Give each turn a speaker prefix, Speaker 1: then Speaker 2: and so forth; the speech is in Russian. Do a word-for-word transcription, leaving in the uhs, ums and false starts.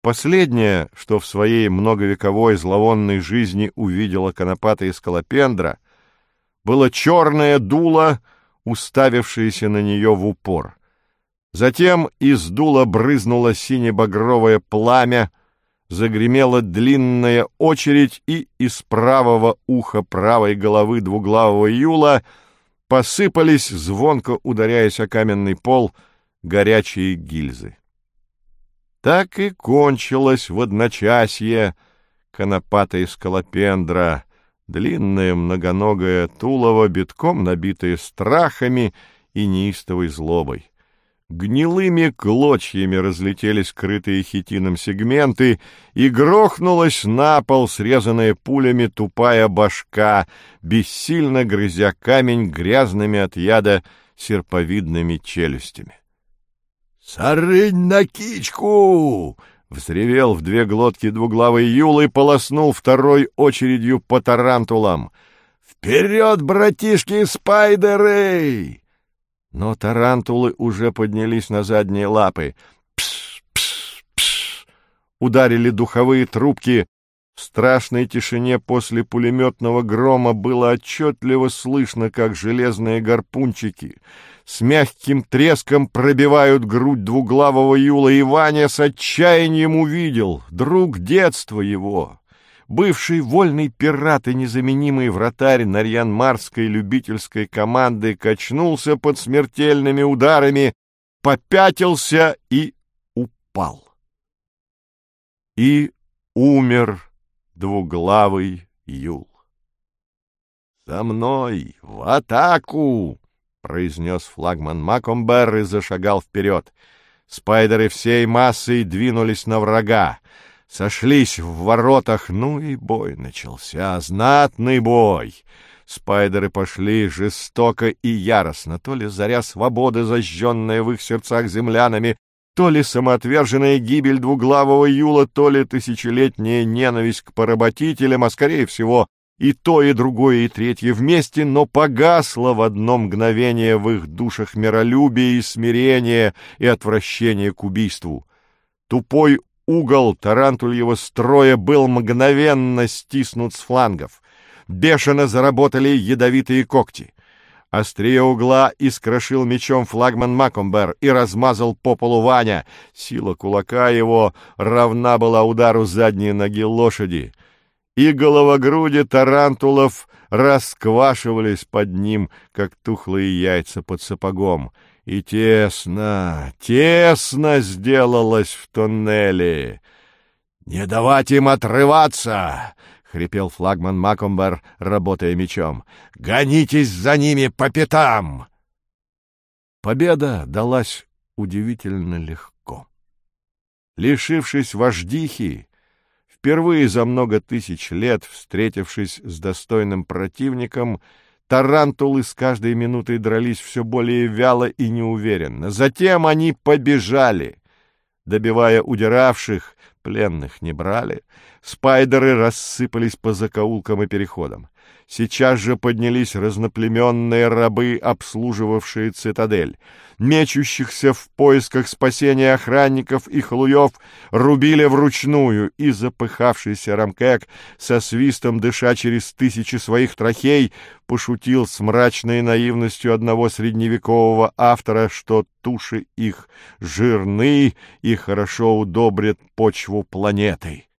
Speaker 1: Последнее, что в своей многовековой зловонной жизни увидела конопатая скалопендра, было черное дуло, уставившееся на нее в упор. Затем из дула брызнуло сине-багровое пламя, загремела длинная очередь, и из правого уха правой головы двуглавого Юла посыпались, звонко ударяясь о каменный пол, горячие гильзы. Так и кончилась в одночасье конопатая скалопендра, длинное многоногое тулово, битком набитое страхами и неистовой злобой. Гнилыми клочьями разлетелись крытые хитином сегменты, и грохнулась на пол, срезанная пулями, тупая башка, бессильно грызя камень грязными от яда серповидными челюстями. «Сарынь на кичку!» — взревел в две глотки двуглавый Юл и полоснул второй очередью по тарантулам. «Вперед, братишки-спайдеры!» Но тарантулы уже поднялись на задние лапы. Пш, пш, пш! Ударили духовые трубки. В страшной тишине после пулеметного грома было отчетливо слышно, как железные гарпунчики с мягким треском пробивают грудь двуглавого Юла, и Ваня с отчаянием увидел друг детства его, бывший вольный пират и незаменимый вратарь Нарьян-Марской любительской команды, качнулся под смертельными ударами, попятился и упал. И умер двуглавый Юл. «За мной, в атаку!» — произнес флагман Макомбер и зашагал вперед. Спайдеры всей массой двинулись на врага. Сошлись в воротах, ну и бой начался, знатный бой. Спайдеры пошли жестоко и яростно, то ли заря свободы, зажженная в их сердцах землянами, то ли самоотверженная гибель двуглавого Юла, то ли тысячелетняя ненависть к поработителям, а скорее всего и то, и другое, и третье вместе, но погасло в одно мгновение в их душах миролюбие и смирение и отвращение к убийству. Тупой угол тарантульего строя был мгновенно стиснут с флангов. Бешено заработали ядовитые когти. Острие угла искрошил мечом флагман Макомбер и размазал по полу Ваня. Сила кулака его равна была удару задней ноги лошади. И головогруди тарантулов расквашивались под ним, как тухлые яйца под сапогом. И тесно, тесно сделалось в тоннеле. «Не давать им отрываться!» — хрипел флагман Макомбер, работая мечом. «Гонитесь за ними по пятам!» Победа далась удивительно легко. Лишившись вождихи, впервые за много тысяч лет, встретившись с достойным противником, тарантулы с каждой минутой дрались все более вяло и неуверенно. Затем они побежали. Добивая удиравших, пленных не брали. Спайдеры рассыпались по закоулкам и переходам. Сейчас же поднялись разноплеменные рабы, обслуживавшие цитадель. Мечущихся в поисках спасения охранников и халуев рубили вручную, и запыхавшийся Рамкек, со свистом дыша через тысячи своих трахей, пошутил с мрачной наивностью одного средневекового автора, что туши их жирны и хорошо удобрят почву планеты.